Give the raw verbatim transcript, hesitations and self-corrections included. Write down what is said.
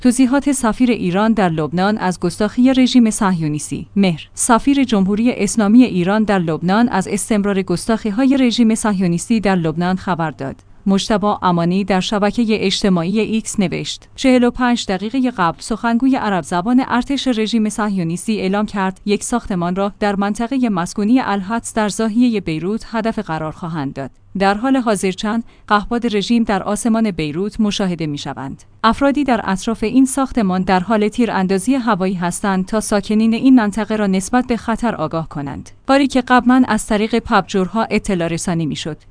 توضیحات سفیر ایران در لبنان از گستاخی رژیم صهیونیستی. مهر: سفیر جمهوری اسلامی ایران در لبنان از استمرار گستاخی‌های رژیم صهیونیستی در لبنان خبر داد. مجتبی امانی در شبکه اجتماعی ایکس نوشت: چهل و پنج دقیقه قبل سخنگوی عرب زبان ارتش رژیم صهیونیستی اعلام کرد یک ساختمان را در منطقه مسکونی الحدس در ضاحیه بیروت هدف قرار خواهند داد. در حال حاضر چند قحباد رژیم در آسمان بیروت مشاهده می‌شوند. افرادی در اطراف این ساختمان در حال تیراندازی هوایی هستند تا ساکنین این منطقه را نسبت به خطر آگاه کنند. کاری که قبلا از طریق پبجورها اطلاع رسانی می‌شد.